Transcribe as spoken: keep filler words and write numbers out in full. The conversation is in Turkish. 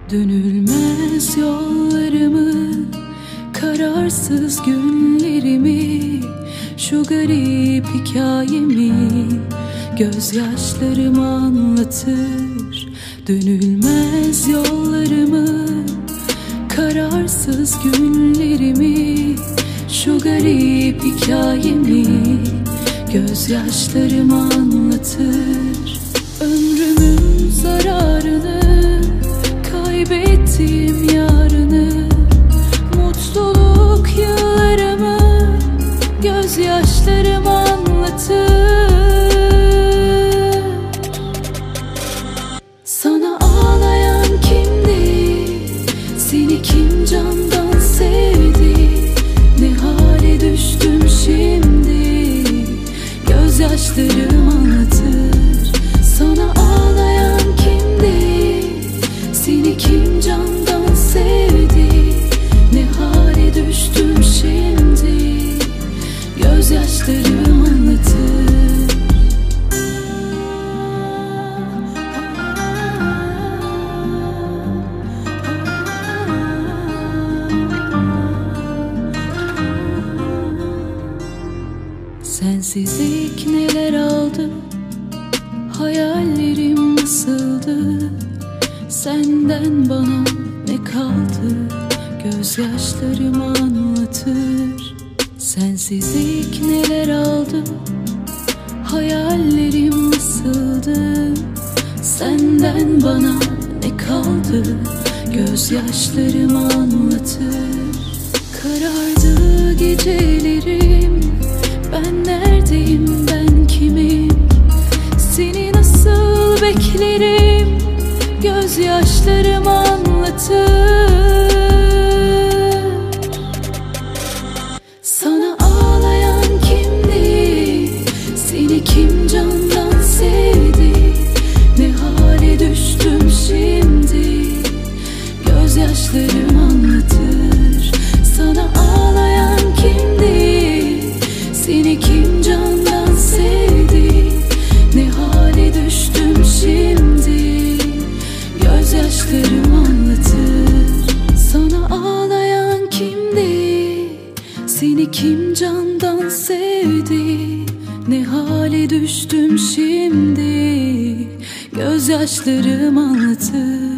Dönülmez yollarımı, kararsız günlerimi, şu garip hikayemi gözyaşlarım anlatır. Dönülmez yollarımı, kararsız günlerimi, şu garip hikayemi gözyaşlarım anlatır. Ömrümün zararını, kaybettiğim yarını, mutluluk yıllarımı gözyaşlarım anlatır. Sana ağlayan kimdi? Seni kim candan sevdi? Ne hale düştüm şimdi? Gözyaşlarım anlatır. Sana ağlayan kimdi? Seni kim candan sevdi? Ne hale düştüm şimdi? Gözyaşlarım anlatır. Sensizlik neler aldı, hayallerim nasıldı? Senden bana ne kaldı? Gözyaşlarım anlatır. Sensizlik neler aldı, hayallerim nasıldı? Senden bana ne kaldı? Gözyaşlarım anlatır. Karardı gecelerim, ben neredeyim, ben kimim? Seni nasıl beklerim? Gözyaşlarım anlatır. Sana ağlayan kimdi? Seni kim candan sevdi? Ne hale düştüm şimdi? Gözyaşlarım anlatır. Sana ağlayan kimdi? Seni kim candan sevdi? Ne hale düştüm şimdi? Gözyaşlarım anlatır. Sana ağlayan kimdi? Seni kim candan sevdi? Ne hale düştüm şimdi? Gözyaşlarım anlatır.